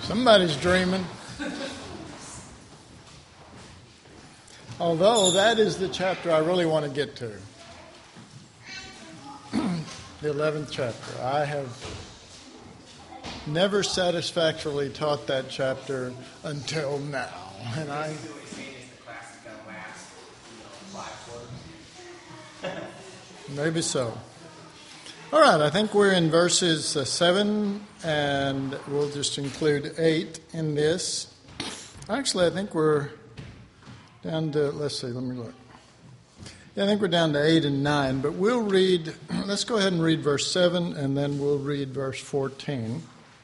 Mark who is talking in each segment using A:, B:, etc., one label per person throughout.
A: Somebody's dreaming. Although that is the chapter I really want to get to. The 11th chapter. I have never satisfactorily taught that chapter until now. And maybe so. All right, I think we're in verses 7, and we'll just include 8 in this. Actually, I think we're down to, let me look. Yeah, I think we're down to 8 and 9, but we'll read, let's go ahead and read verse 7, and then we'll read verse 14.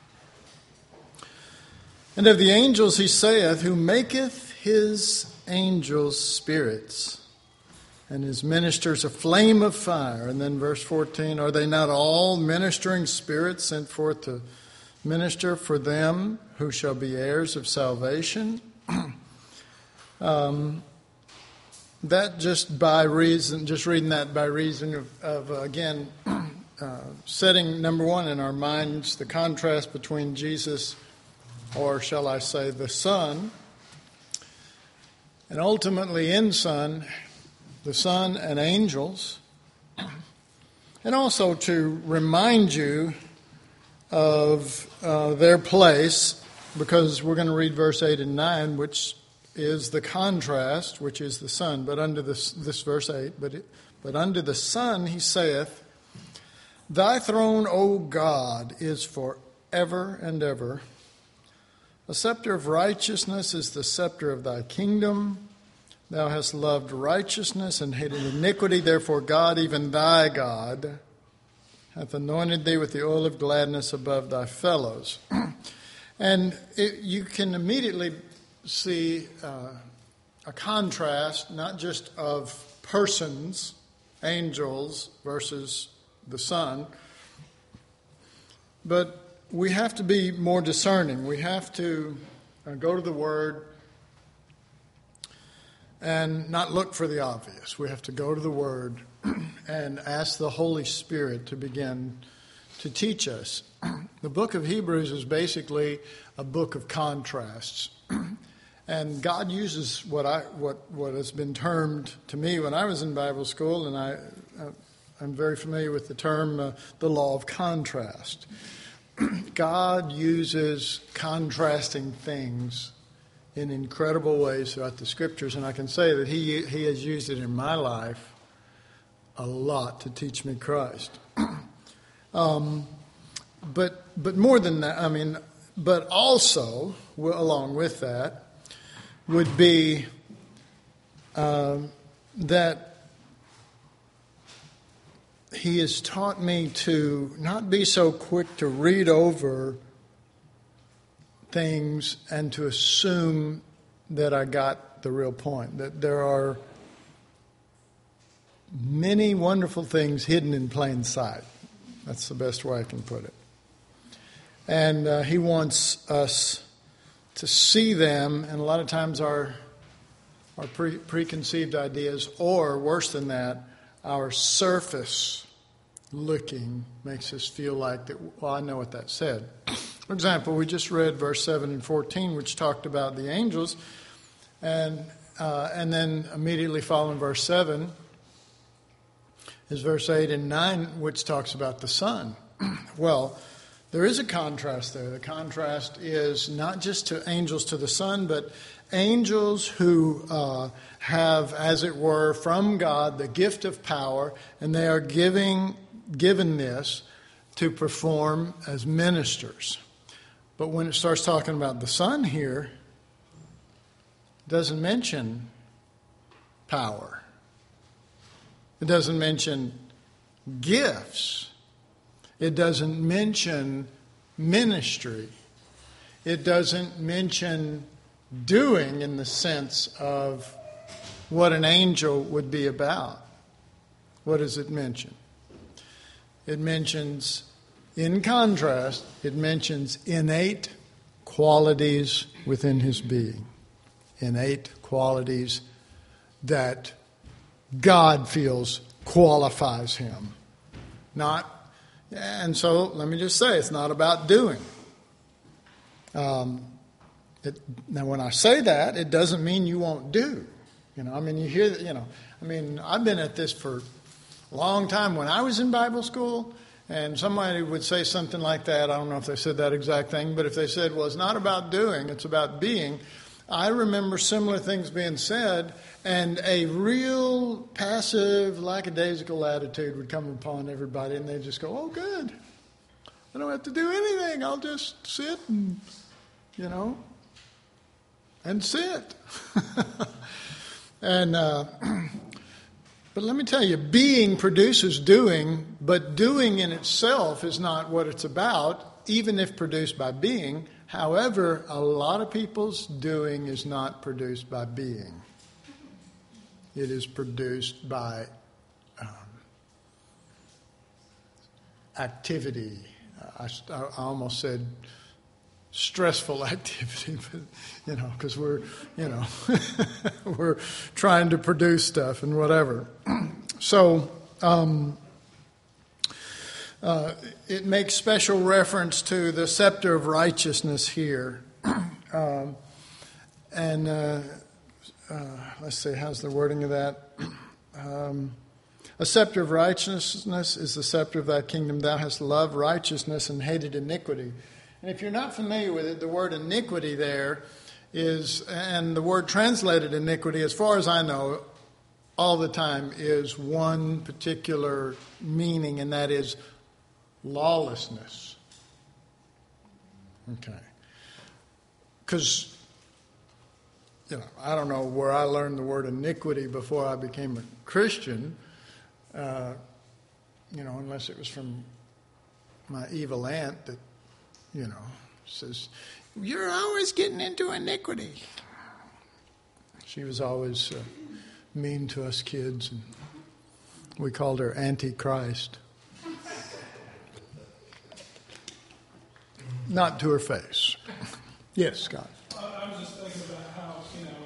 A: And of the angels he saith, who maketh his angels spirits, and his ministers a flame of fire. And then verse 14, are they not all ministering spirits sent forth to minister for them who shall be heirs of salvation? That just reading that by reason of again, setting, number one, in our minds the contrast between Jesus, or shall I say the Son, and ultimately in Son, the Son and angels, and also to remind you of their place, because we're going to read verse 8 and 9, which is the contrast, which is the Son. But under this verse 8, but under the Son he saith, thy throne, O God, is forever and ever. A scepter of righteousness is the scepter of thy kingdom. Thou hast loved righteousness and hated iniquity. Therefore God, even thy God, hath anointed thee with the oil of gladness above thy fellows. And you can immediately see a contrast, not just of persons, angels versus the Son, but we have to be more discerning. We have to go to the Word and not look for the obvious. We have to go to the Word and ask the Holy Spirit to begin to teach us. The book of Hebrews is basically a book of contrasts. And God uses what has been termed to me when I was in Bible school, and I'm very familiar with the term the law of contrast. God uses contrasting things in incredible ways throughout the Scriptures, and I can say that He has used it in my life a lot to teach me Christ. But more than that, but also along with that would be that He has taught me to not be so quick to read over things and to assume that I got the real point, that there are many wonderful things hidden in plain sight. That's the best way I can put it. And He wants us to see them, and a lot of times our preconceived ideas, or worse than that, our surface looking makes us feel like that. Well, I know what that said. For example, we just read verse 7 and 14, which talked about the angels, and then immediately following verse 7 is verse 8 and 9, which talks about the Son. Well, there is a contrast there. The contrast is not just to angels to the Son, but angels who have, as it were, from God the gift of power, and they are given this to perform as ministers. But when it starts talking about the Son here, it doesn't mention power. It doesn't mention gifts. It doesn't mention ministry. It doesn't mention doing in the sense of what an angel would be about. What does it mention? It mentions, in contrast, it mentions innate qualities within his being. Innate qualities that God feels qualifies him. And so let me just say, it's not about doing. Now, when I say that, it doesn't mean you won't do. I mean, you hear that, I've been at this for a long time. When I was in Bible school and somebody would say something like that, I don't know if they said that exact thing, but if they said, well, it's not about doing, it's about being, I remember similar things being said, and a real passive, lackadaisical attitude would come upon everybody, and they'd just go, oh, good. I don't have to do anything. I'll just sit and, and sit. But let me tell you, being produces doing, but doing in itself is not what it's about, even if produced by being. However, a lot of people's doing is not produced by being. It is produced by activity. I almost said stressful activity, but, because we're trying to produce stuff and whatever. So it makes special reference to the scepter of righteousness here. Let's see, how's the wording of that? A scepter of righteousness is the scepter of thy kingdom. Thou hast loved righteousness and hated iniquity. And if you're not familiar with it, the word iniquity there is, and the word translated iniquity, as far as I know, all the time is one particular meaning, and that is lawlessness. Okay. Because, I don't know where I learned the word iniquity before I became a Christian, unless it was from my evil aunt that, says, you're always getting into iniquity. She was always mean to us kids, and we called her Antichrist. Not to her face. Yes, Scott.
B: I was just thinking about how,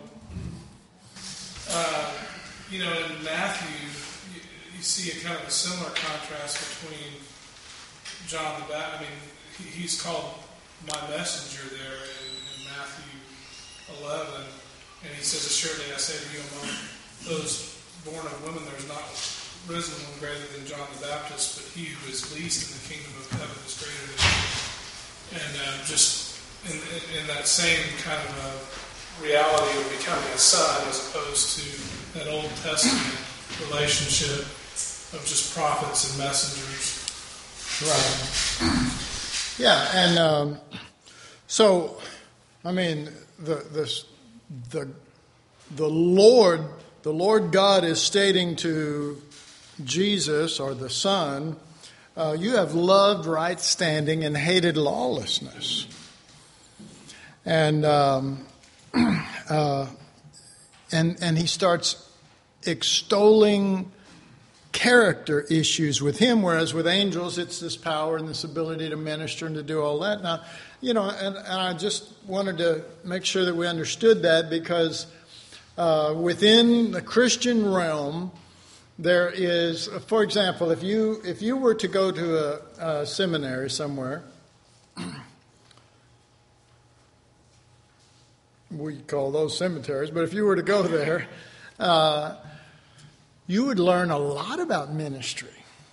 B: in Matthew, you see a kind of a similar contrast between John the Baptist. I mean, he's called my messenger there in Matthew 11, and he says, assuredly I say to you, among those born of women, there is not risen one greater than John the Baptist, but he who is least in the kingdom of heaven is greater than he. And just in that same kind of a reality of becoming a son, as opposed to that Old Testament relationship of just prophets and messengers.
A: Right. Yeah, and so, I mean, the Lord God is stating to Jesus, or the Son, you have loved right standing and hated lawlessness. And he starts extolling character issues with him, whereas with angels it's this power and this ability to minister and to do all that. Now, and I just wanted to make sure that we understood that, because within the Christian realm, there is, for example, if you were to go to a seminary somewhere, we call those cemeteries, but if you were to go there, you would learn a lot about ministry.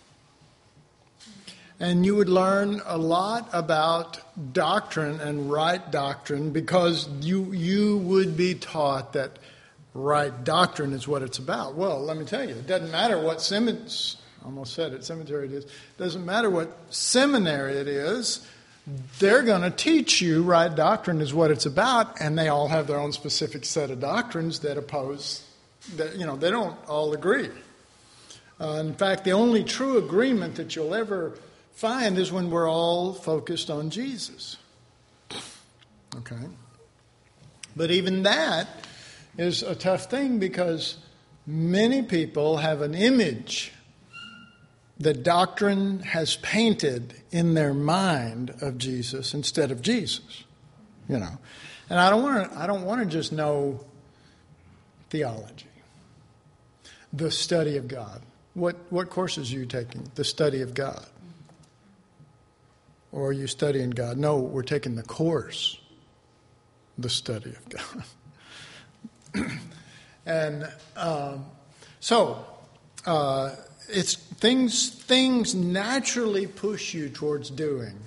A: And you would learn a lot about doctrine and right doctrine, because you would be taught that right doctrine is what it's about. Well, let me tell you, it doesn't matter what cemetery it is. It doesn't matter what seminary it is. They're going to teach you right doctrine is what it's about, and they all have their own specific set of doctrines that oppose. That, they don't all agree. In fact, the only true agreement that you'll ever find is when we're all focused on Jesus. Okay? But even that is a tough thing, because many people have an image that doctrine has painted in their mind of Jesus instead of Jesus. And I don't want to just know theology, the study of God. What courses are you taking? The study of God. Or are you studying God? No, we're taking the course the study of God. And so it's things naturally push you towards doing.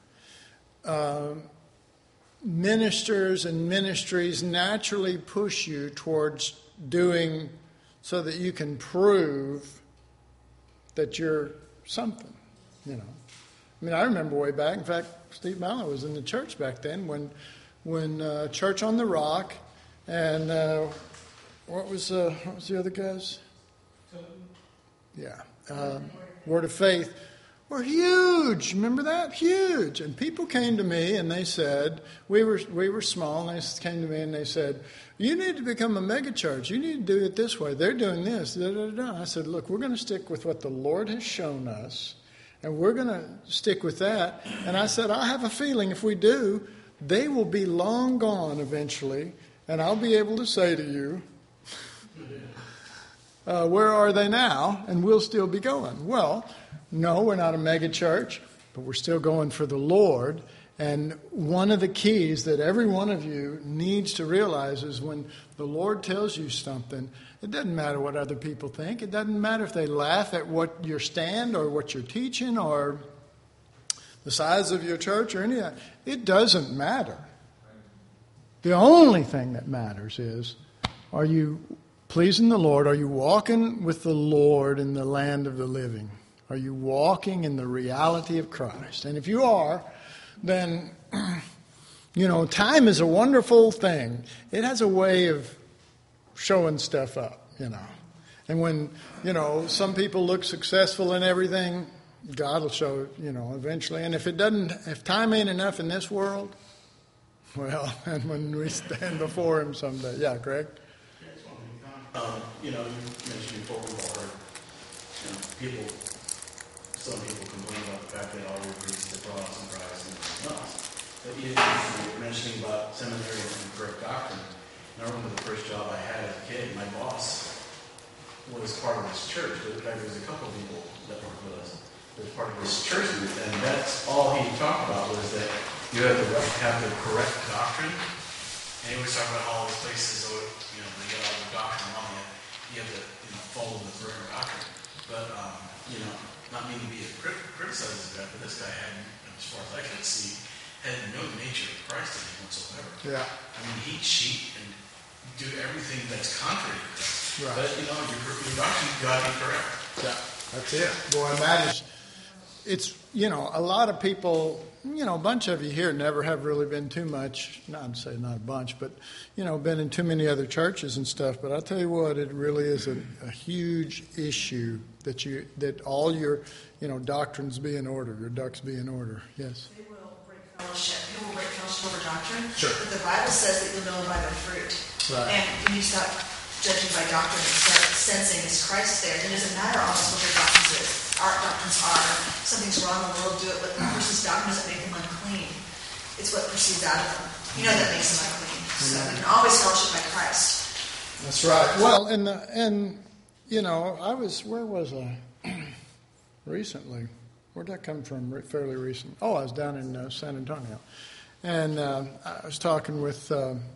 A: Ministers and ministries naturally push you towards doing so that you can prove that you're something, I mean, I remember way back, in fact, Steve Mallon was in the church back then when Church on the Rock and what was the other guys? Yeah. Word of Faith were huge. Remember that? Huge. And people came to me and they said, we were small, and they came to me and they said, you need to become a mega church. You need to do it this way. They're doing this. Da, da, da. I said, look, we're going to stick with what the Lord has shown us, and we're going to stick with that. And I said, I have a feeling if we do, they will be long gone eventually, and I'll be able to say to you, where are they now? And we'll still be going. Well, no, we're not a mega church, but we're still going for the Lord. And one of the keys that every one of you needs to realize is when the Lord tells you something, it doesn't matter what other people think. It doesn't matter if they laugh at what your stand or what you're teaching or the size of your church or any of that. It doesn't matter. The only thing that matters is, are you pleasing the Lord? Are you walking with the Lord in the land of the living? Are you walking in the reality of Christ? And if you are, then, time is a wonderful thing. It has a way of showing stuff up, And when, some people look successful in everything, God will show, eventually. And if time ain't enough in this world, well, and when we stand before Him someday. Yeah, Greg?
C: You mentioned before we've all heard, some people complain about the fact that all we preach is the cross and Christ and nothing else. But you were mentioning about seminary and correct doctrine. And I remember the first job I had as a kid, my boss was part of this church. But in fact, there was a couple of people that worked with us that was part of this church group. And that's all he talked about was that you have to have the correct doctrine. And he was talking about all these places, they got all the doctrine wrong. You have to follow the correct doctrine. But, not meaning to be a criticizing guy, but this guy had, as far as I could see, had no nature of Christ in him whatsoever. Yeah. I mean, he'd cheat and do everything that's contrary to Christ. Right. But, your doctrine got to be correct.
A: Yeah, that's it. Boy, and that is, it's, a lot of people, a bunch of you here never have really been too much, not to say not a bunch, but, been in too many other churches and stuff. But I tell you what, it really is a huge issue that all your, doctrines be in order, your ducks be in order. Yes?
D: They will break fellowship. People will break fellowship over doctrine.
A: Sure.
D: But the Bible says that you'll know them by their fruit.
A: Right.
D: And when you stop judging by doctrine and start sensing is Christ there, then it doesn't matter almost what their doctrines is. Our doctrines are something's wrong in the world, do it, but the person's doctrine doesn't make them unclean. It's what proceeds out of them. That makes them unclean. So we can always fellowship by Christ.
A: That's right. Well, where was I recently? Where'd that come from fairly recent? Oh, I was down in San Antonio. And I was talking with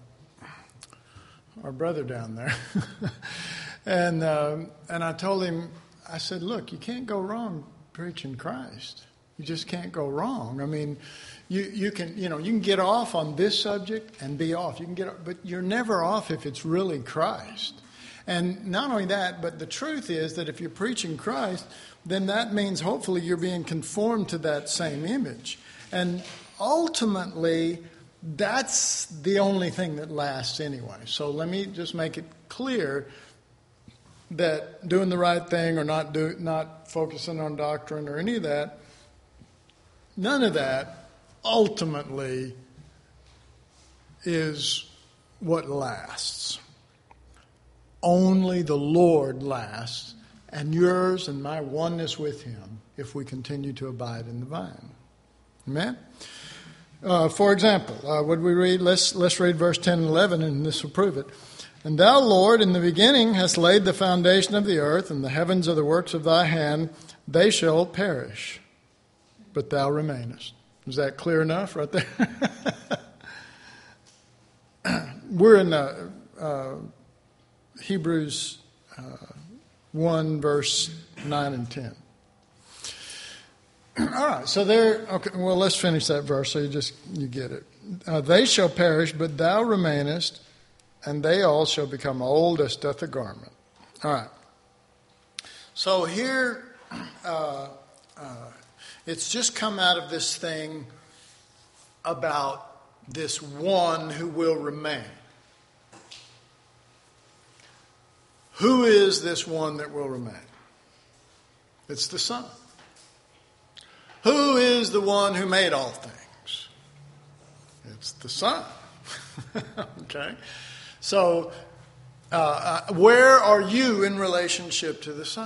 A: our brother down there. and I told him, I said, look, you can't go wrong preaching Christ. You just can't go wrong. I mean, you can get off on this subject and be off. But you're never off if it's really Christ. And not only that, but the truth is that if you're preaching Christ, then that means hopefully you're being conformed to that same image. And ultimately, that's the only thing that lasts anyway. So let me just make it clear that doing the right thing or not focusing on doctrine or any of that, none of that ultimately is what lasts. Only the Lord lasts, and yours and my oneness with Him if we continue to abide in the vine. Amen? For example, what we read? Let's read verse 10 and 11, and this will prove it. And thou, Lord, in the beginning hast laid the foundation of the earth, and the heavens are the works of thy hand. They shall perish, but thou remainest. Is that clear enough right there? we're in Hebrews 1, verse 9 and 10. All right, so there, okay, well, let's finish that verse so you get it. They shall perish, but thou remainest, and they all shall become old as doth the garment. All right. So here, it's just come out of this thing about this one who will remain. Who is this one that will remain? It's the Son. Who is the one who made all things? It's the Son. Okay? So, where are you in relationship to the Son?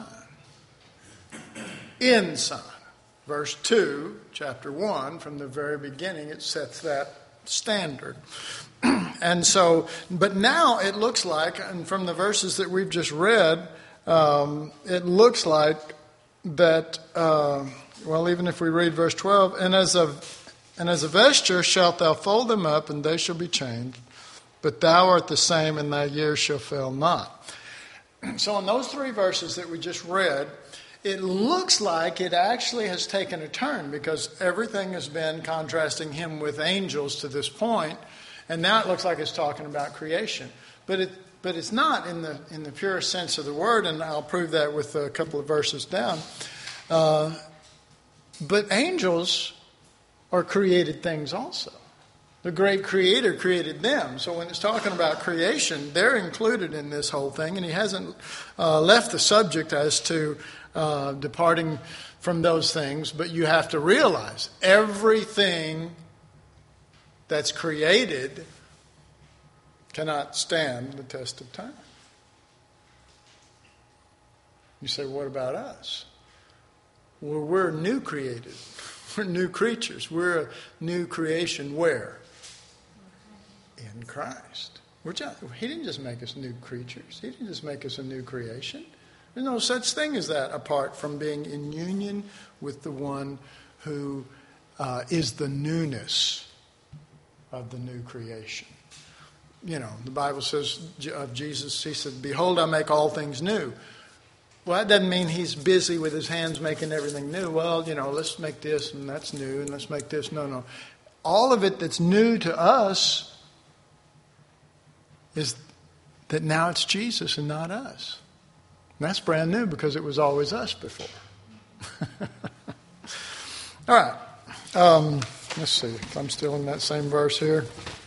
A: In Son. Verse 2, chapter 1, from the very beginning, it sets that standard. And so, but now it looks like, and from the verses that we've just read, it looks like that, well, even if we read verse 12, and as a vesture shalt thou fold them up, and they shall be changed, but thou art the same, and thy years shall fail not. So in those three verses that we just read, it looks like it actually has taken a turn, because everything has been contrasting him with angels to this point, and now it looks like it's talking about creation. But it's not in the purest sense of the word, and I'll prove that with a couple of verses down. But angels are created things also. The great Creator created them. So when it's talking about creation, they're included in this whole thing, and he hasn't left the subject as to departing from those things. But you have to realize everything that's created cannot stand the test of time. You say, what about us? Well, we're new created. We're new creatures. We're a new creation. Where? In Christ. He didn't just make us new creatures. He didn't just make us a new creation. There's no such thing as that apart from being in union with the one who is the newness of the new creation. You know, the Bible says of Jesus, he said, behold, I make all things new. Well, that doesn't mean he's busy with his hands making everything new. Well, let's make this and that's new and let's make this. No. All of it that's new to us is that now it's Jesus and not us. And that's brand new because it was always us before. All right. Let's see if I'm still in that same verse here.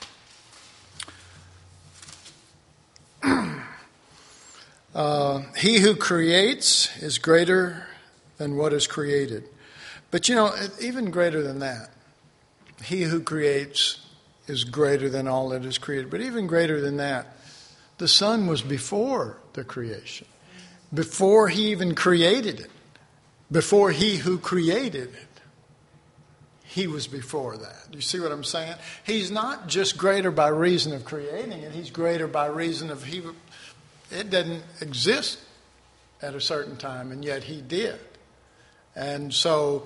A: He who creates is greater than what is created. But even greater than that. He who creates is greater than all that is created. But even greater than that, the Son was before the creation. Before he even created it. Before he who created it. He was before that. You see what I'm saying? He's not just greater by reason of creating it. He's greater by reason of it didn't exist at a certain time, and yet he did. And so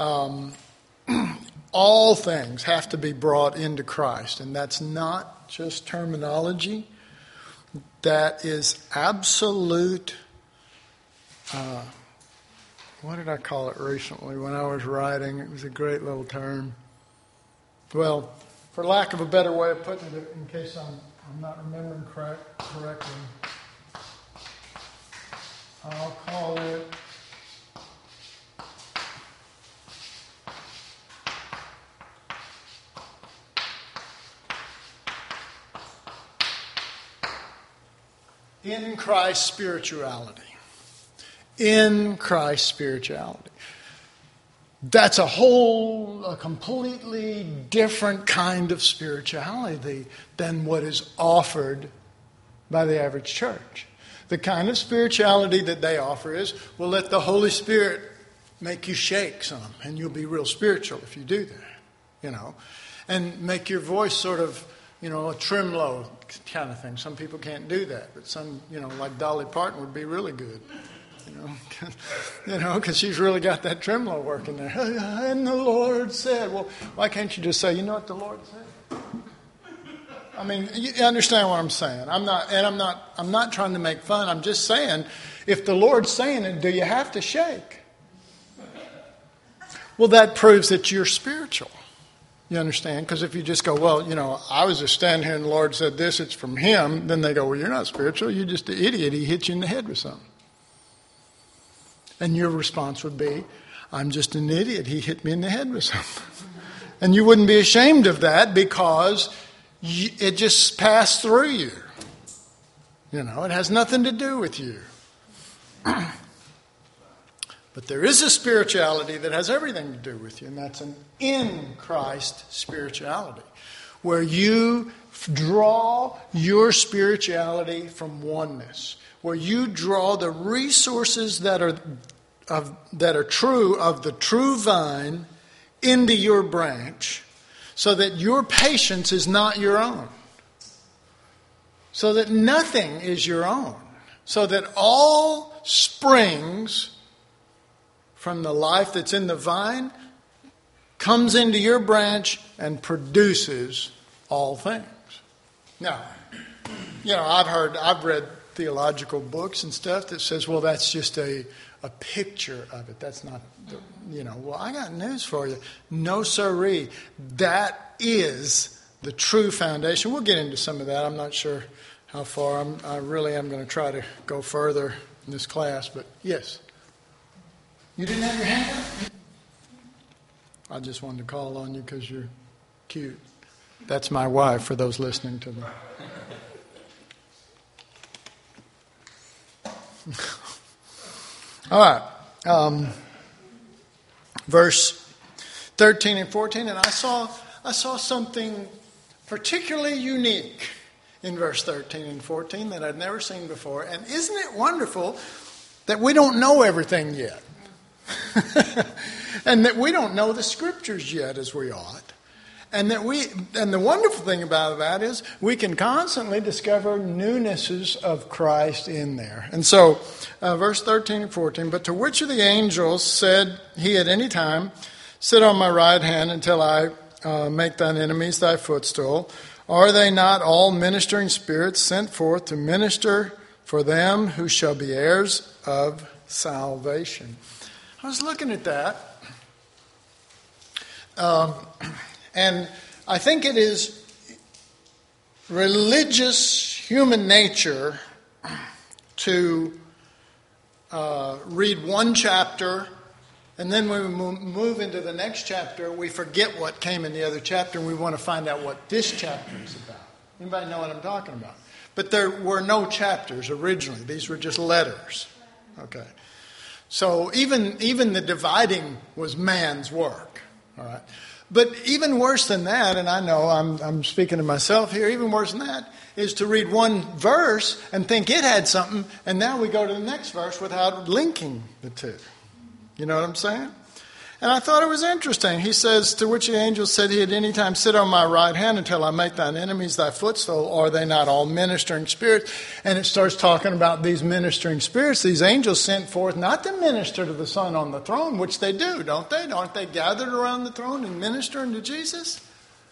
A: all things have to be brought into Christ. And that's not just terminology. That is absolute... what did I call it recently when I was writing? It was a great little term. Well, for lack of a better way of putting it, in case I'm not remembering correctly, I'll call it in Christ spirituality. In Christ spirituality. That's a completely different kind of spirituality than what is offered by the average church. The kind of spirituality that they offer is, well, let the Holy Spirit make you shake some, and you'll be real spiritual if you do that, and make your voice sort of, a tremolo kind of thing. Some people can't do that, but some, like Dolly Parton would be really good. Because she's really got that tremolo working there. And the Lord said, well, why can't you just say, you know what the Lord said? I mean, you understand what I'm saying. I'm not trying to make fun. I'm just saying, if the Lord's saying it, do you have to shake? Well, that proves that you're spiritual. You understand? Because if you just go, well, I was just standing here and the Lord said this, it's from Him, then they go, well, you're not spiritual. You're just an idiot. He hit you in the head with something. And your response would be, I'm just an idiot. He hit me in the head with something. And you wouldn't be ashamed of that because it just passed through you. It has nothing to do with you. But there is a spirituality that has everything to do with you, and that's an in Christ spirituality, where you draw your spirituality from oneness, where you draw the resources that are true of the true vine into your branch, so that your patience is not your own, so that nothing is your own, so that all springs from the life that's in the vine comes into your branch and produces all things. Now, I've read theological books and stuff that says, well, that's just a picture of it. That's not, well, I got news for you. No siree. That is the true foundation. We'll get into some of that. I'm not sure how far. I really am going to try to go further in this class, but yes. You didn't have your hand up? I just wanted to call on you because you're cute. That's my wife, for those listening to them. All right. Verse 13 and 14, and I saw something particularly unique in verse 13 and 14 that I'd never seen before. And isn't it wonderful that we don't know everything yet? And that we don't know the Scriptures yet as we ought. And the wonderful thing about that is we can constantly discover newnesses of Christ in there. And so, verse 13 and 14, but to which of the angels said he at any time, sit on my right hand until I make thine enemies thy footstool? Are they not all ministering spirits sent forth to minister for them who shall be heirs of salvation? I was looking at that. And I think it is religious human nature to read one chapter, and then when we move into the next chapter, we forget what came in the other chapter, and we want to find out what this chapter is about. Anybody know what I'm talking about? But there were no chapters originally. These were just letters. Okay. So even the dividing was man's work. All right. But even worse than that, and I know I'm speaking to myself here, even worse than that is to read one verse and think it had something, and now we go to the next verse without linking the two. You know what I'm saying? And I thought it was interesting. He says, to which the angel said, he at any time sit on my right hand until I make thine enemies thy footstool. Are they not all ministering spirits? And it starts talking about these ministering spirits. These angels sent forth not to minister to the Son on the throne, which they do, don't they? Aren't they gathered around the throne and ministering to Jesus?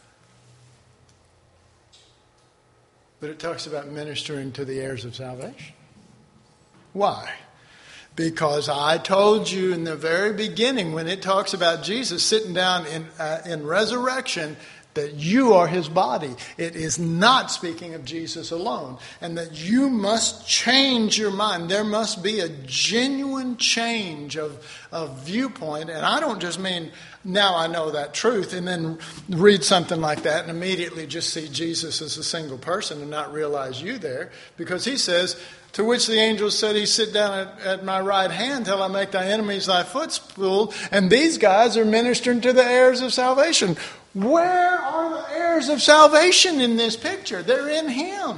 A: But it talks about ministering to the heirs of salvation. Why? Because I told you in the very beginning when it talks about Jesus sitting down in resurrection that you are his body. It is not speaking of Jesus alone. And that you must change your mind. There must be a genuine change of viewpoint. And I don't just mean now I know that truth and then read something like that and immediately just see Jesus as a single person and not realize you there. Because he says, to which the angel said, he sit down at my right hand till I make thy enemies thy footstool. And these guys are ministering to the heirs of salvation. Where are the heirs of salvation in this picture? They're in him.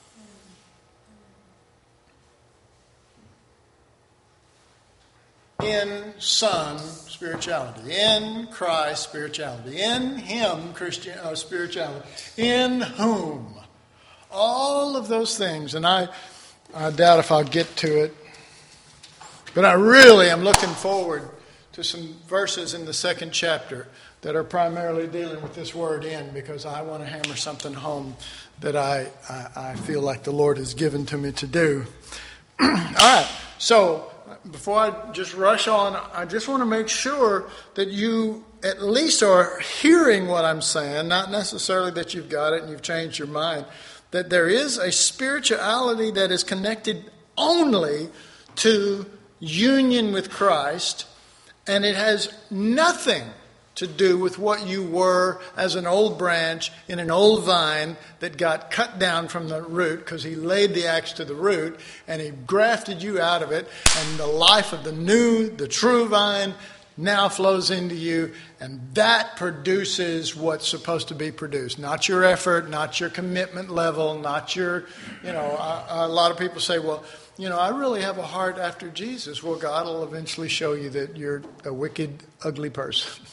A: In Son spirituality, in Christ spirituality, in him Christian spirituality, in whom. All of those things. And I doubt if I'll get to it. But I really am looking forward to some verses in the second chapter that are primarily dealing with this word "in," because I want to hammer something home that I feel like the Lord has given to me to do. All right, so before I just rush on, I just want to make sure that you at least are hearing what I'm saying, not necessarily that you've got it and you've changed your mind, that there is a spirituality that is connected only to union with Christ, and it has nothing to do with what you were as an old branch in an old vine that got cut down from the root, because he laid the axe to the root and he grafted you out of it, and the life of the new, the true vine now flows into you, and that produces what's supposed to be produced. Not your effort, not your commitment level, not your, a lot of people say, well, I really have a heart after Jesus. Well, God will eventually show you that you're a wicked, ugly person.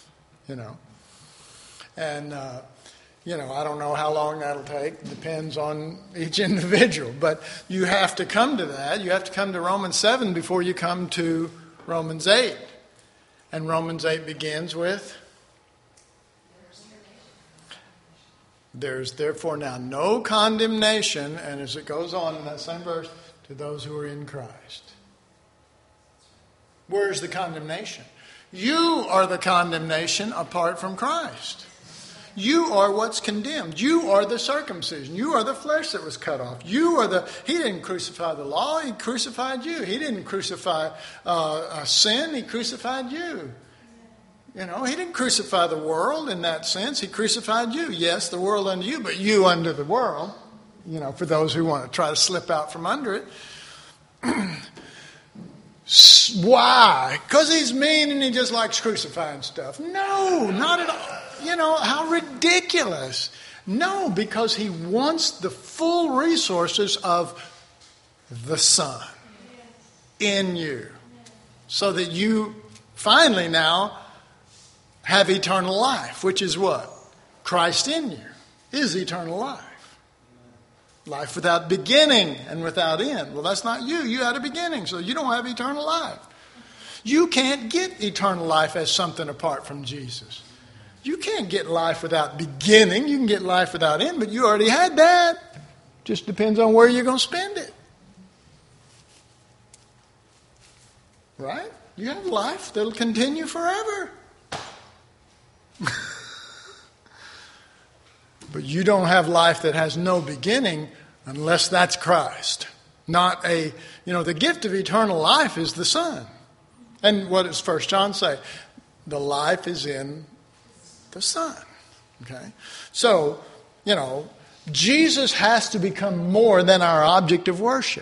A: And, I don't know how long that'll take. It depends on each individual. But you have to come to that. You have to come to Romans 7 before you come to Romans 8. And Romans 8 begins with, there's therefore now no condemnation, and as it goes on in that same verse, to those who are in Christ. Where's the condemnation? You are the condemnation apart from Christ. You are what's condemned. You are the circumcision. You are the flesh that was cut off. He didn't crucify the law, he crucified you. He didn't crucify sin, he crucified you. He didn't crucify the world in that sense, he crucified you. Yes, the world unto you, but you unto the world, for those who want to try to slip out from under it. Why? Because he's mean and he just likes crucifying stuff. No, not at all. How ridiculous. No, because he wants the full resources of the Son in you, so that you finally now have eternal life, which is what? Christ in you is eternal life. Life without beginning and without end. Well, that's not you. You had a beginning, so you don't have eternal life. You can't get eternal life as something apart from Jesus. You can't get life without beginning. You can get life without end, but you already had that. Just depends on where you're going to spend it. Right? You have life that'll continue forever. But you don't have life that has no beginning unless that's Christ. Not the gift of eternal life is the Son. And what does 1 John say? The life is in the Son. Okay? So, Jesus has to become more than our object of worship.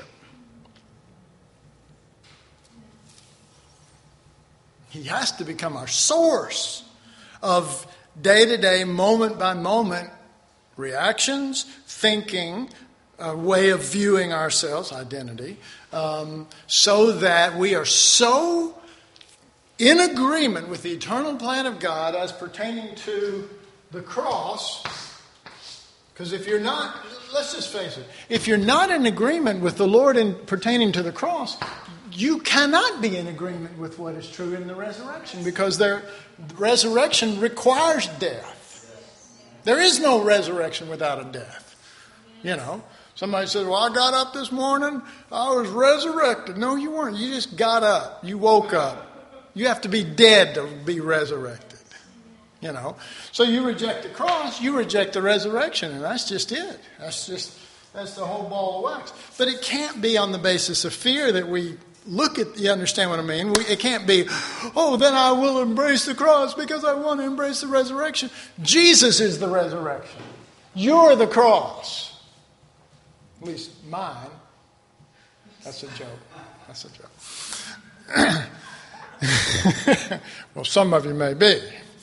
A: He has to become our source of day-to-day, moment-by-moment reactions, thinking, a way of viewing ourselves, identity, so that we are so in agreement with the eternal plan of God as pertaining to the cross. Because if you're not, let's just face it, if you're not in agreement with the Lord in pertaining to the cross, you cannot be in agreement with what is true in the resurrection, because the resurrection requires death. There is no resurrection without a death. Somebody says, well, I got up this morning, I was resurrected. No, you weren't. You just got up. You woke up. You have to be dead to be resurrected. So you reject the cross, you reject the resurrection, and that's just it. That's the whole ball of wax. But it can't be on the basis of fear that we look at, you understand what I mean? It can't be, then I will embrace the cross because I want to embrace the resurrection. Jesus is the resurrection. You're the cross. At least mine. That's a joke. Well, some of you may be.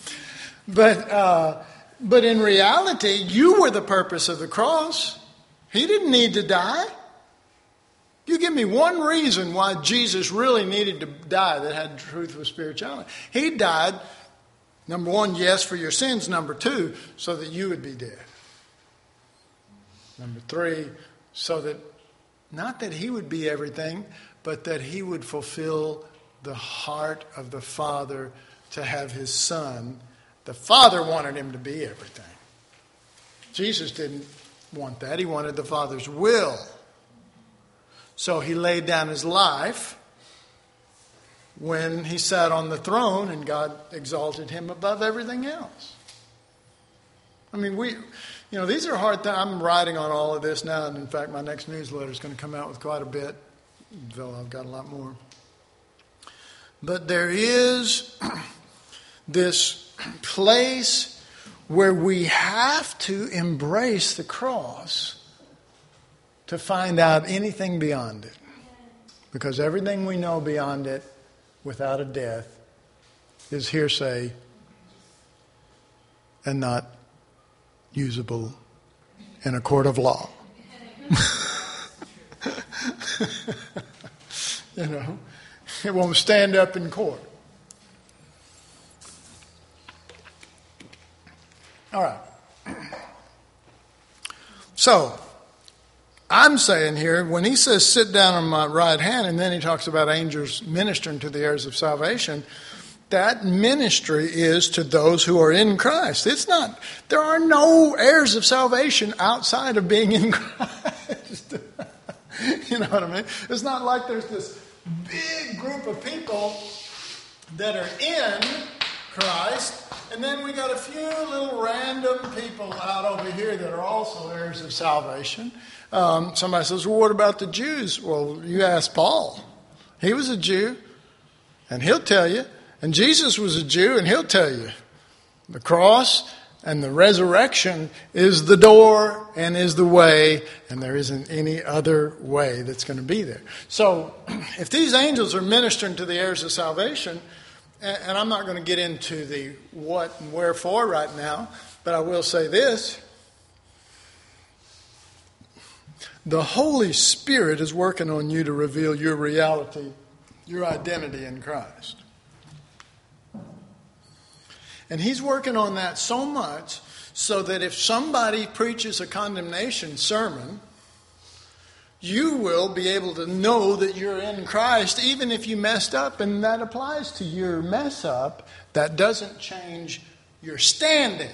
A: But in reality, you were the purpose of the cross. He didn't need to die. You give me one reason why Jesus really needed to die that had truth with spirituality. He died, number one, yes, for your sins. Number two, so that you would be dead. Number three, so that, not that he would be everything, but that he would fulfill the heart of the Father to have his Son The Father wanted him to be everything. Jesus didn't want that. He wanted the Father's will. So he laid down his life when he sat on the throne and God exalted him above everything else. I mean, these are hard things. I'm writing on all of this now, and in fact, my next newsletter is going to come out with quite a bit, though I've got a lot more. But there is this place where we have to embrace the cross to find out anything beyond it. Because everything we know beyond it, without a death, is hearsay and not usable in a court of law. It won't stand up in court. All right. So, I'm saying here, when he says sit down on my right hand, and then he talks about angels ministering to the heirs of salvation, that ministry is to those who are in Christ. There are no heirs of salvation outside of being in Christ. You know what I mean? It's not like there's this big group of people that are in Christ, and then we got a few little random people out over here that are also heirs of salvation. Somebody says, well, what about the Jews? Well, you ask Paul. He was a Jew, and he'll tell you. And Jesus was a Jew, and he'll tell you. The cross and the resurrection is the door and is the way, and there isn't any other way that's going to be there. So if these angels are ministering to the heirs of salvation, and I'm not going to get into the what and wherefore right now, but I will say this. The Holy Spirit is working on you to reveal your reality, your identity in Christ. And he's working on that so much so that if somebody preaches a condemnation sermon, you will be able to know that you're in Christ even if you messed up. And that applies to your mess up. That doesn't change your standing.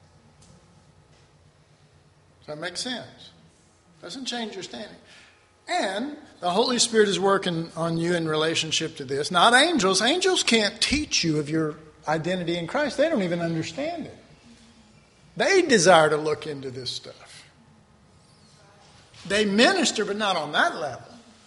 A: Does that make sense? Doesn't change your standing. And the Holy Spirit is working on you in relationship to this. Not angels. Angels can't teach you of your identity in Christ. They don't even understand it. They desire to look into this stuff. They minister, but not on that level.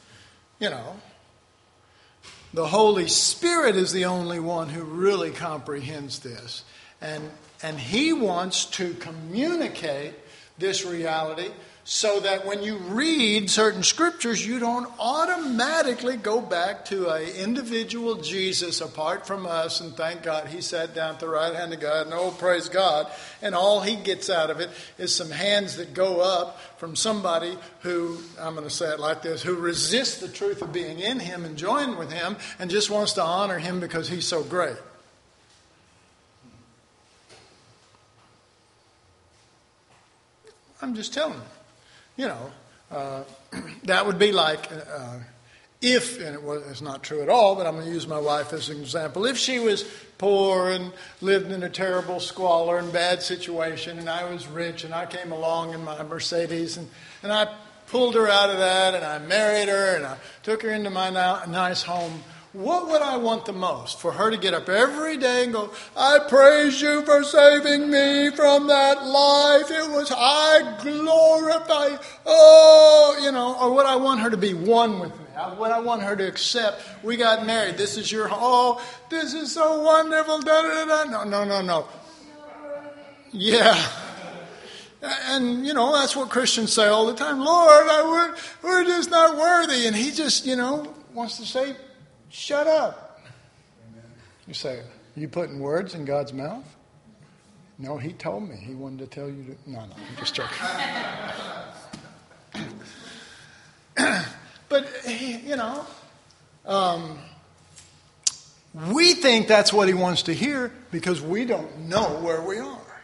A: The Holy Spirit is the only one who really comprehends this. And he wants to communicate this reality so that when you read certain scriptures, you don't automatically go back to an individual Jesus apart from us and thank God he sat down at the right hand of God and oh, praise God. And all he gets out of it is some hands that go up from somebody who, I'm going to say it like this, who resists the truth of being in him and join with him and just wants to honor him because he's so great. I'm just telling you. That would be like if, and it's not true at all, but I'm going to use my wife as an example. If she was poor and lived in a terrible squalor and bad situation, and I was rich, and I came along in my Mercedes, and I pulled her out of that, and I married her, and I took her into my nice home, what would I want the most? For her to get up every day and go, I praise you for saving me from that life. I glorify, or would I want her to be one with me? Would I want her to accept, we got married, this is your home, this is so wonderful, No. Yeah. And, that's what Christians say all the time. Lord, we're just not worthy. And he just, wants to say, shut up. Amen. You say, are you putting words in God's mouth? No, he told me. He wanted to tell you to... No, I'm just joking. But, we think that's what he wants to hear because we don't know where we are.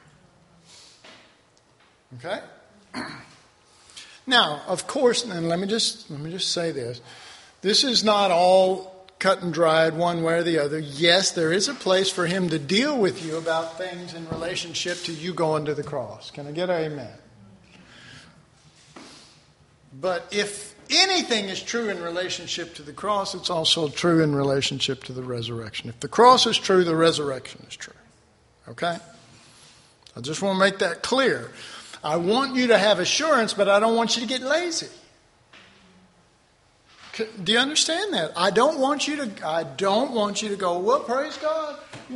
A: Okay? Now, of course, and let me just say this. This is not all cut and dried one way or the other. Yes, there is a place for him to deal with you about things in relationship to you going to the cross. Can I get an amen? But if anything is true in relationship to the cross, it's also true in relationship to the resurrection. If the cross is true, the resurrection is true. Okay? I just want to make that clear. I want you to have assurance, but I don't want you to get lazy. Do you understand that? I don't want you to go, well, praise God,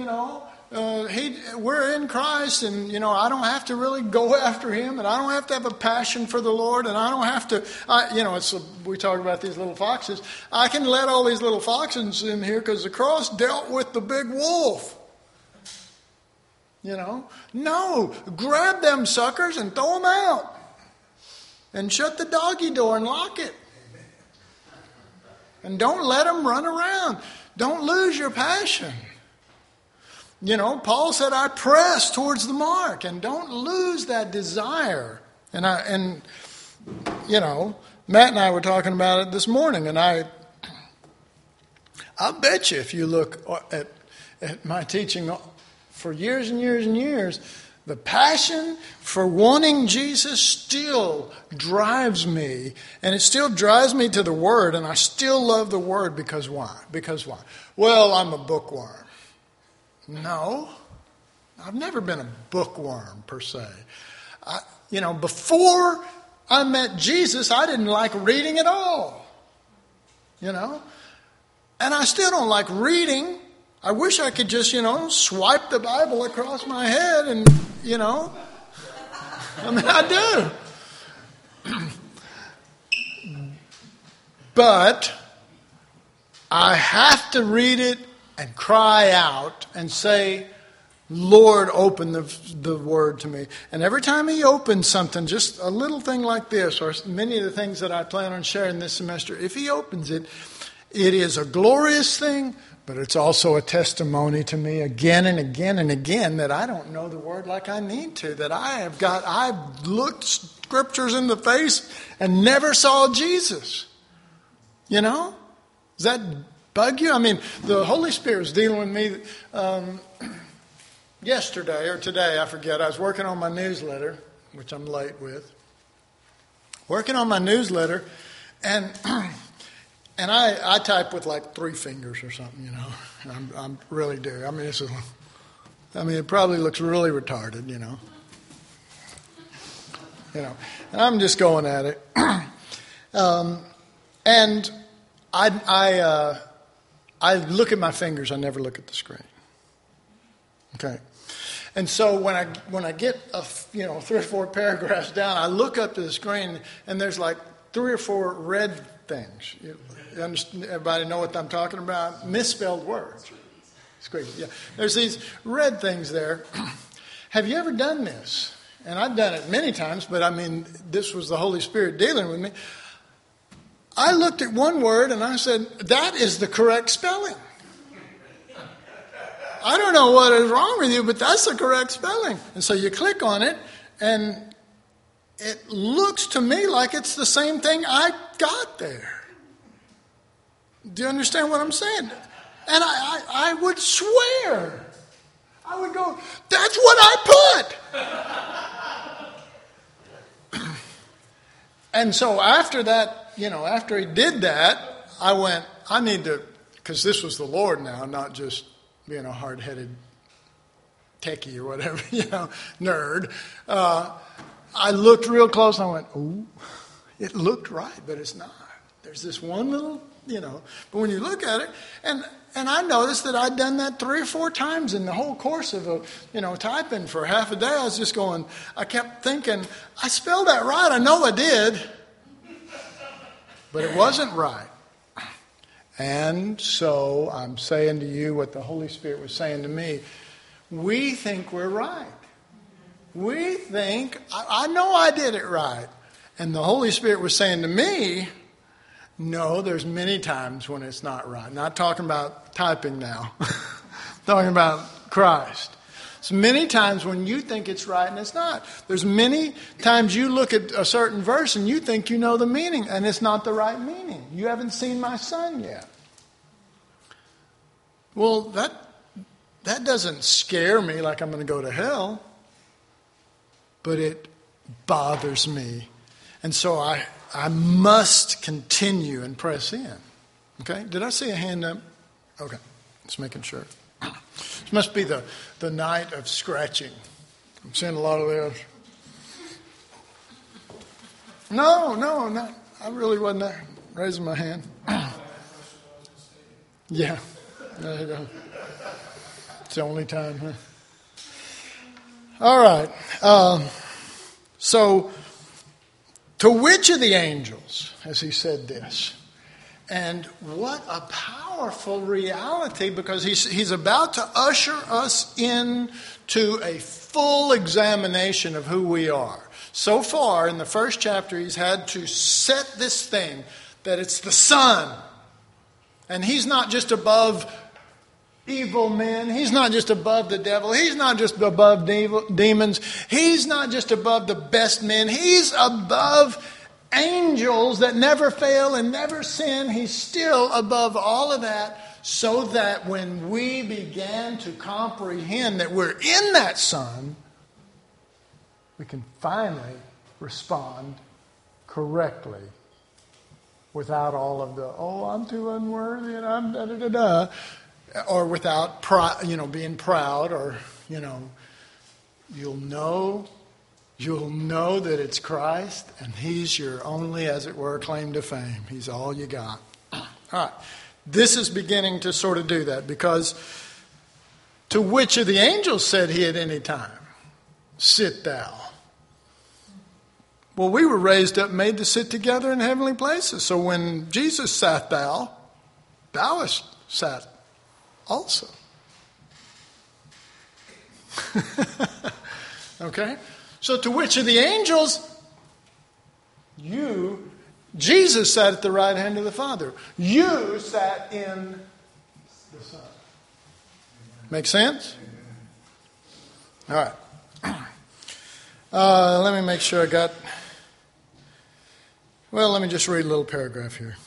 A: we're in Christ, and I don't have to really go after him, and I don't have to have a passion for the Lord, and I don't have to, we talk about these little foxes. I can let all these little foxes in here because the cross dealt with the big wolf. No, grab them suckers and throw them out, and shut the doggy door and lock it. And don't let them run around. Don't lose your passion. Paul said, I press towards the mark, and don't lose that desire. And Matt and I were talking about it this morning, and I'll bet you if you look at my teaching for years and years and years, the passion for wanting Jesus still drives me, and it still drives me to the Word, and I still love the Word because why? Well, I'm a bookworm. No, I've never been a bookworm per se. Before I met Jesus, I didn't like reading at all. And I still don't like reading. I wish I could just, swipe the Bible across my head and, I do. But I have to read it and cry out and say, Lord, open the Word to me. And every time he opens something, just a little thing like this, or many of the things that I plan on sharing this semester, if he opens it, it is a glorious thing, but it's also a testimony to me again and again and again that I don't know the Word like I need to, that I've looked scriptures in the face and never saw Jesus. Does that bug you? I mean, the Holy Spirit was dealing with me yesterday or today, I forget. I was working on my newsletter, which I'm late with. Working on my newsletter, and I type with like 3 fingers or something, I'm really do. I mean, it probably looks really retarded, and I'm just going at it. And I look at my fingers. I never look at the screen. Okay, and so when I get 3 or 4 paragraphs down, I look up to the screen, and there's like 3 or 4 red things. You understand, everybody know what I'm talking about? Misspelled words. Squeaky. Yeah. There's these red things there. Have you ever done this? And I've done it many times, but this was the Holy Spirit dealing with me. I looked at one word and I said, that is the correct spelling. I don't know what is wrong with you, but that's the correct spelling. And so you click on it, and it looks to me like it's the same thing I got there. Do you understand what I'm saying? And I would swear. I would go, that's what I put. And so after that, after he did that, I went, I need to, because this was the Lord now, not just being a hard-headed techie or whatever, nerd. I looked real close and I went, ooh, it looked right, but it's not. There's this one little, but when you look at it, and I noticed that I'd done that 3 or 4 times in the whole course of typing for half a day. I was just going, I kept thinking, I spelled that right. I know I did, but it wasn't right. And so I'm saying to you what the Holy Spirit was saying to me. We think we're right. We think, I know I did it right. And the Holy Spirit was saying to me, no, there's many times when it's not right. Not talking about typing now. Talking about Christ. There's many times when you think it's right and it's not. There's many times you look at a certain verse and you think you know the meaning and it's not the right meaning. You haven't seen my son yet. Well, that doesn't scare me like I'm going to go to hell, but it bothers me. And so I must continue and press in. Okay? Did I see a hand up? Okay. Just making sure. This must be the night of scratching. I'm seeing a lot of this. No. I really wasn't there. Raising my hand. Yeah. There you go. It's the only time, huh? All right. So, to which of the angels has he said this? And what a powerful reality, because he's about to usher us into a full examination of who we are. So far, in the first chapter, he's had to set this thing that it's the Son. And he's not just above evil men. He's not just above the devil. He's not just above demons. He's not just above the best men. He's above angels that never fail and never sin. He's still above all of that, so that when we began to comprehend that we're in that Son, we can finally respond correctly without all of the, I'm too unworthy and I'm da-da-da-da, or without being proud, or, you'll know that it's Christ and he's your only, as it were, claim to fame. He's all you got. All right. This is beginning to sort of do that, because to which of the angels said he at any time, sit thou? Well, we were raised up, made to sit together in heavenly places. So when Jesus sat thou hast sat also. Okay? So to which of the angels? Jesus sat at the right hand of the Father. You sat in the Son. Make sense? All right. Let me make sure I got... Well, let me just read a little paragraph here.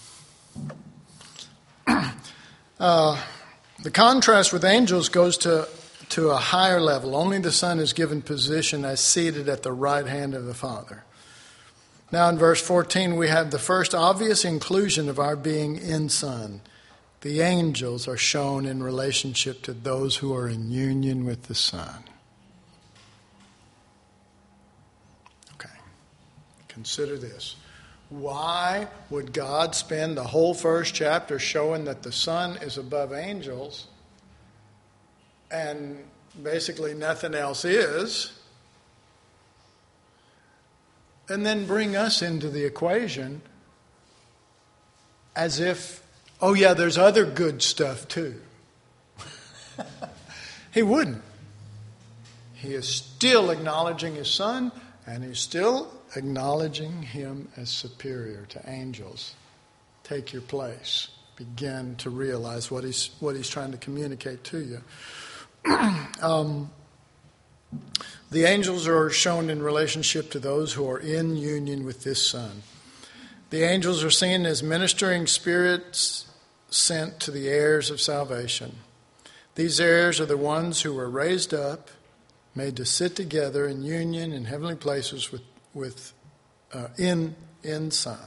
A: The contrast with angels goes to a higher level. Only the Son is given position as seated at the right hand of the Father. Now in verse 14 we have the first obvious inclusion of our being in Son. The angels are shown in relationship to those who are in union with the Son. Okay. Consider this. Why would God spend the whole first chapter showing that the Son is above angels and basically nothing else is, and then bring us into the equation as if, there's other good stuff too? He wouldn't. He is still acknowledging his Son, and he's still acknowledging him as superior to angels. Take your place. Begin to realize what he's trying to communicate to you. The angels are shown in relationship to those who are in union with this Son. The angels are seen as ministering spirits sent to the heirs of salvation. These heirs are the ones who were raised up, made to sit together in union in heavenly places in Son.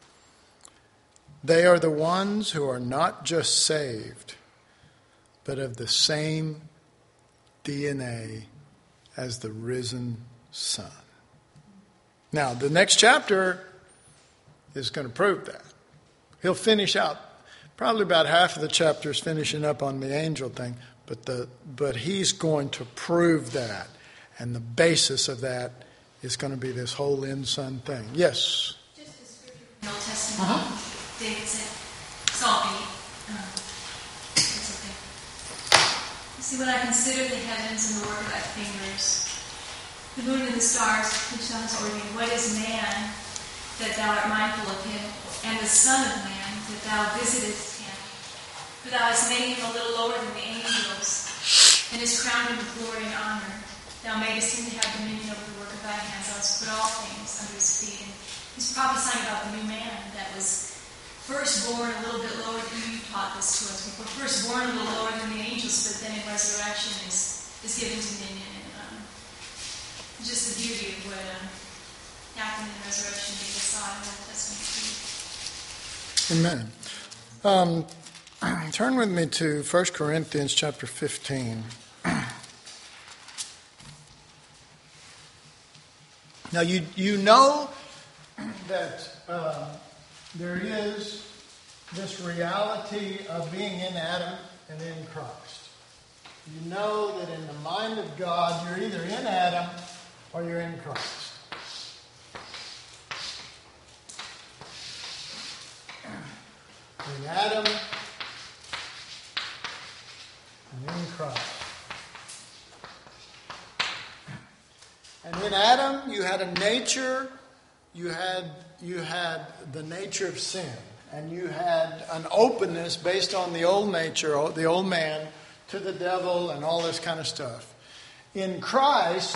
A: They are the ones who are not just saved, but of the same DNA as the risen Son. Now, the next chapter is going to prove that. He'll finish out, probably about half of the chapter is finishing up on the angel thing, but he's going to prove that. And the basis of that is going to be this whole in-Son thing. Yes?
E: Just a scripture from the Old Testament. David said, Psalm 8. It's okay. You see, when I consider the heavens and the work of thy fingers, the moon and the stars which thou hast ordained, what is man that thou art mindful of him, and the Son of Man that thou visitest him? For thou hast made him a little lower than the angels, and hast crowned him with glory and honor. Thou madest him to have dominion over the work of thy hands. Thou hast put all things under his feet. And he's prophesying about the new man that was firstborn a little bit lower, you taught this to us before, firstborn a little lower than the angels, but then in resurrection is given dominion. And just the beauty of what happened in resurrection that we saw in the Old Testament.
A: Amen. Turn with me to 1 Corinthians chapter 15. Now, you know that there is this reality of being in Adam and in Christ. You know that in the mind of God, you're either in Adam or you're in Christ. In Adam and in Christ. And in Adam, you had a nature, you had the nature of sin, and you had an openness based on the old nature, the old man, to the devil and all this kind of stuff. In Christ,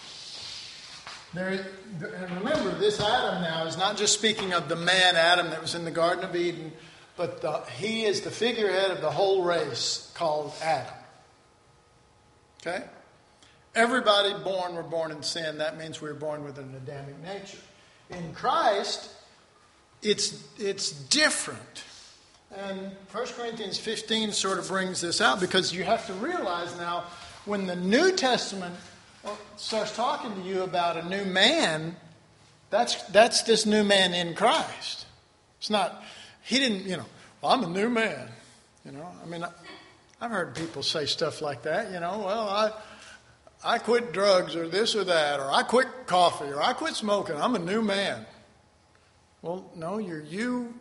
A: and remember, this Adam now is not just speaking of the man Adam that was in the Garden of Eden, but he is the figurehead of the whole race called Adam. Okay? Everybody were born in sin. That means we were born with an Adamic nature. In Christ, it's different. And 1 Corinthians 15 sort of brings this out, because you have to realize now, when the New Testament starts talking to you about a new man, that's this new man in Christ. It's not, he didn't, well, I'm a new man. I mean, I've heard people say stuff like that, well, I quit drugs or this or that, or I quit coffee, or I quit smoking. I'm a new man. Well, no, you're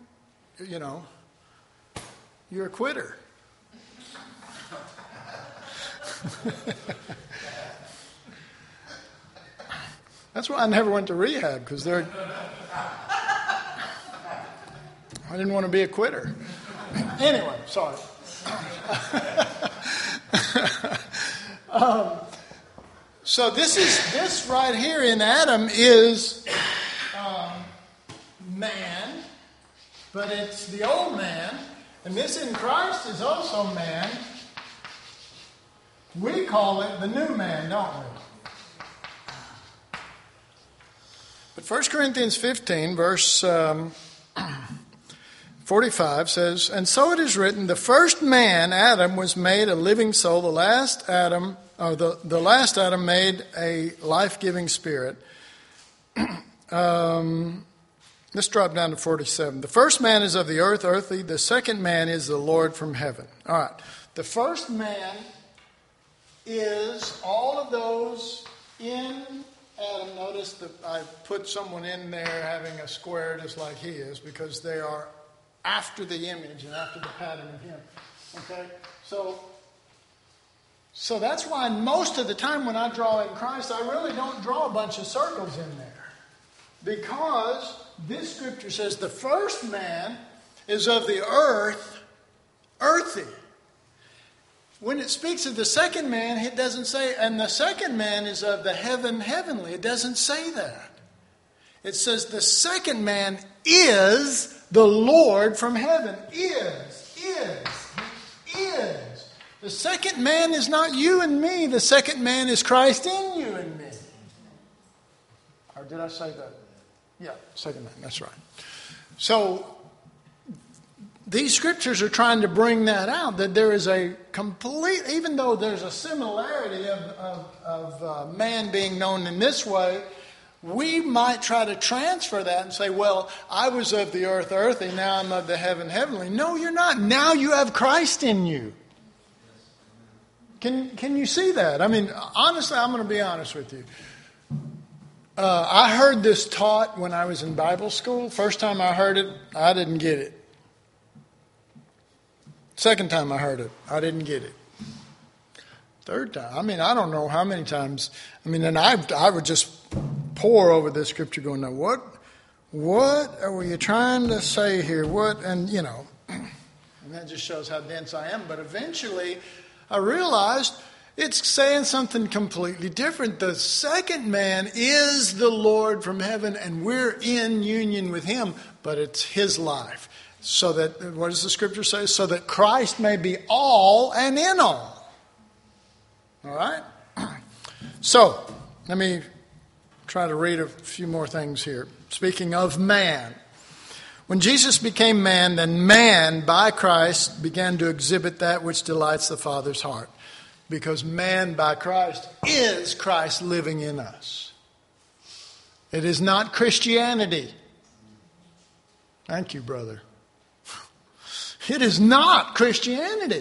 A: a quitter. That's why I never went to rehab, because I didn't want to be a quitter. Anyway, sorry. So this right here in Adam is man, but it's the old man, and this in Christ is also man. We call it the new man, don't we? But 1 Corinthians 15, verse 45 says, "And so it is written, the first man, Adam, was made a living soul. The last Adam made a life-giving spirit." Let's drop down to 47. "The first man is of the earth, earthly. The second man is the Lord from heaven." All right. The first man is all of those in Adam. Notice that I put someone in there having a square just like he is, because they are after the image and after the pattern of him. Okay? So that's why most of the time when I draw in Christ, I really don't draw a bunch of circles in there. Because this scripture says the first man is of the earth, earthy. When it speaks of the second man, it doesn't say, and the second man is of the heaven, heavenly. It doesn't say that. It says the second man is the Lord from heaven. Is. The second man is not you and me. The second man is Christ in you and me. Or did I say that? Yeah, second man. That's right. So these scriptures are trying to bring that out, that there is a complete, even though there's a similarity of man being known in this way, we might try to transfer that and say, well, I was of the earth, earthy, now I'm of the heaven, heavenly. No, you're not. Now you have Christ in you. Can you see that? I mean, honestly, I'm going to be honest with you. I heard this taught when I was in Bible school. First time I heard it, I didn't get it. Second time I heard it, I didn't get it. Third time, I mean, I don't know how many times. I mean, and I would just pore over this scripture going, now what were you trying to say here? What? And, and that just shows how dense I am. But eventually I realized it's saying something completely different. The second man is the Lord from heaven, and we're in union with him, but it's his life. So that, what does the scripture say? So that Christ may be all and in all. All right? So, let me try to read a few more things here. Speaking of man. When Jesus became man, then man, by Christ, began to exhibit that which delights the Father's heart. Because man, by Christ, is Christ living in us. It is not Christianity. Thank you, brother. It is not Christianity.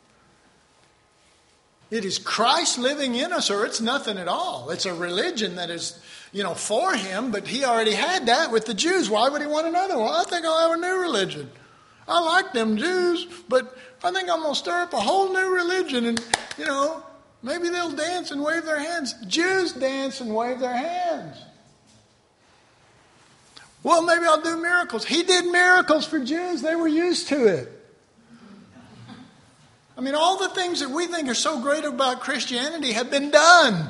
A: It is Christ living in us, or it's nothing at all. It's a religion that is, for him, but he already had that with the Jews. Why would he want another one? I think I'll have a new religion. I like them Jews, but I think I'm going to stir up a whole new religion, and, maybe they'll dance and wave their hands. Jews dance and wave their hands. Well, maybe I'll do miracles. He did miracles for Jews. They were used to it. I mean, all the things that we think are so great about Christianity have been done.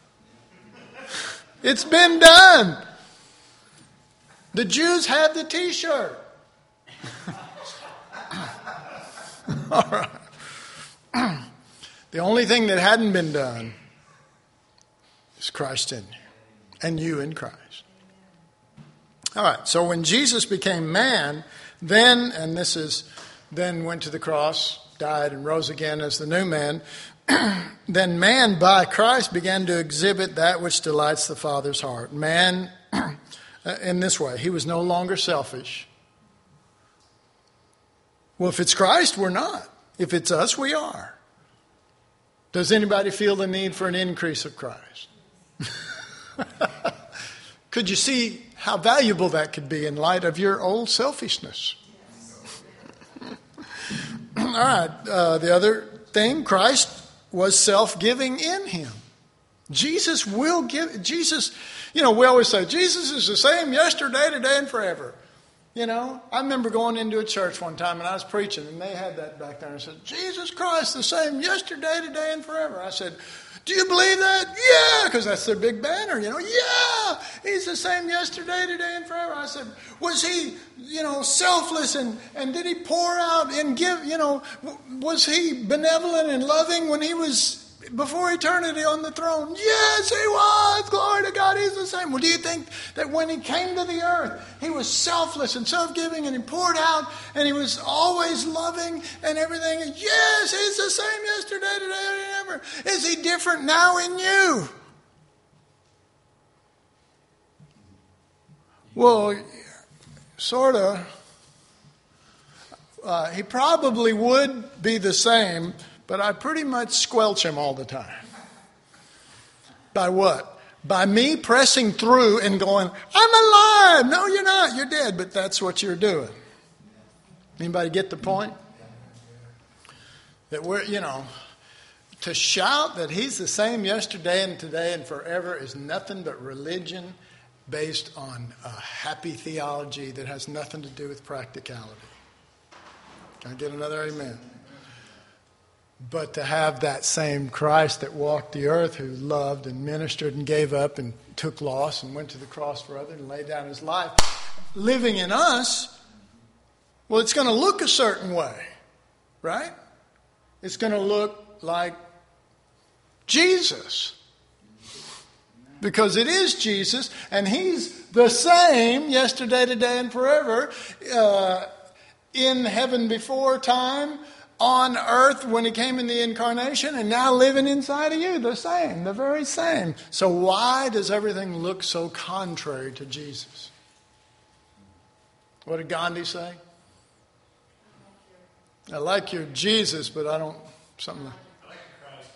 A: It's been done. The Jews had the t-shirt. All right. The only thing that hadn't been done is Christ in you and you in Christ. All right, so when Jesus became man, then went to the cross, died and rose again as the new man, then man by Christ began to exhibit that which delights the Father's heart. Man, in this way, he was no longer selfish. Well, if it's Christ, we're not. If it's us, we are. Does anybody feel the need for an increase of Christ? Could you see how valuable that could be in light of your old selfishness? All right. The other thing, Christ was self-giving in him. Jesus will give. Jesus, we always say, Jesus is the same yesterday, today, and forever. I remember going into a church one time and I was preaching and they had that back there and said, Jesus Christ, the same yesterday, today, and forever. I said, do you believe that? Yeah, because that's their big banner, Yeah, he's the same yesterday, today, and forever. I said, was he, selfless and did he pour out and give, was he benevolent and loving when he was before eternity on the throne? Yes, he was. Glory to God, he's the same. Well, do you think that when he came to the earth, he was selfless and self-giving and he poured out and he was always loving and everything? Yes, he's the same yesterday, today, and ever. Is he different now in you? Well, sort of. He probably would be the same, but I pretty much squelch him all the time. By what? By me pressing through and going, I'm alive. No, you're not. You're dead. But that's what you're doing. Anybody get the point? That we're, to shout that he's the same yesterday and today and forever is nothing but religion based on a happy theology that has nothing to do with practicality. Can I get another amen? But to have that same Christ that walked the earth, who loved and ministered and gave up and took loss and went to the cross for others and laid down his life, living in us, well, it's going to look a certain way, right? It's going to look like Jesus. Because it is Jesus, and he's the same yesterday, today, and forever, in heaven before time, on earth when he came in the incarnation, and now living inside of you, the very same. So why does everything look so contrary to Jesus? What did Gandhi say? I like your Jesus, but I don't, something. I like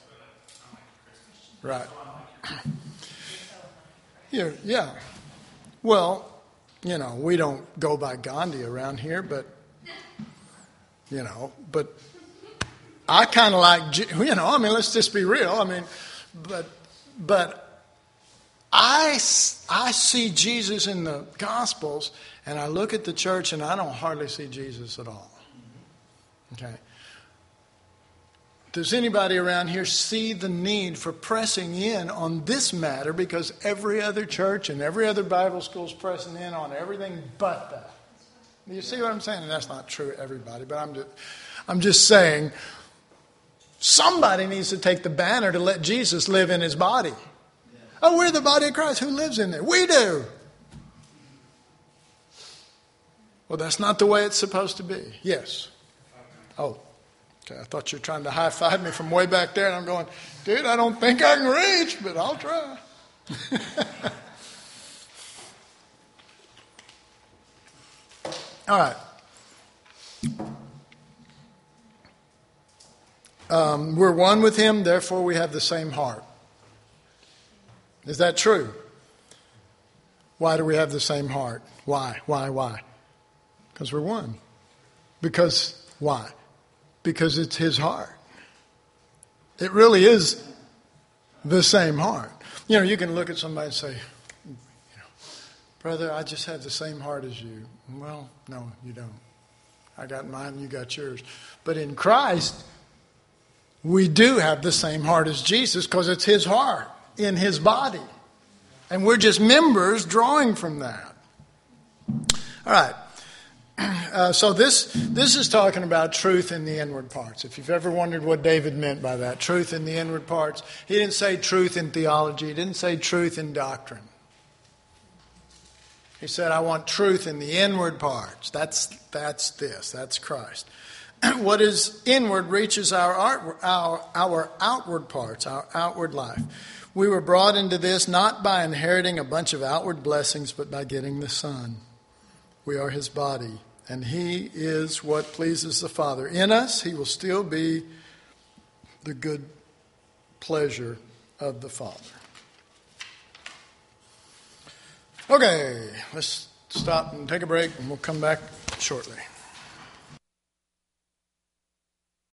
A: your Christ, but I don't like your Christian. Right. Yeah. Well, we don't go by Gandhi around here, but I kind of like, let's just be real. But I see Jesus in the Gospels, and I look at the church, and I don't hardly see Jesus at all. Okay. Does anybody around here see the need for pressing in on this matter? Because every other church and every other Bible school is pressing in on everything but that. You see what I'm saying? And that's not true, everybody, but I'm just saying somebody needs to take the banner to let Jesus live in his body. Oh, we're the body of Christ. Who lives in there? We do. Well, that's not the way it's supposed to be. Yes. Oh, okay. I thought you were trying to high-five me from way back there, and I'm going, dude, I don't think I can reach, but I'll try. All right. We're one with him, therefore we have the same heart. Is that true? Why do we have the same heart? Why? Because we're one. Because, why? Because it's his heart. It really is the same heart. You know, you can look at somebody and say, brother, I just have the same heart as you. Well, no, you don't. I got mine, you got yours. But in Christ, we do have the same heart as Jesus because it's his heart in his body. And we're just members drawing from that. All right. So this is talking about truth in the inward parts. If you've ever wondered what David meant by that, truth in the inward parts, he didn't say truth in theology. He didn't say truth in doctrine. He said, I want truth in the inward parts. That's this. That's Christ. What is inward reaches our outward parts, our outward life. We were brought into this not by inheriting a bunch of outward blessings, but by getting the Son. We are his body, and he is what pleases the Father. In us, he will still be the good pleasure of the Father. Okay, let's stop and take a break, and we'll come back shortly.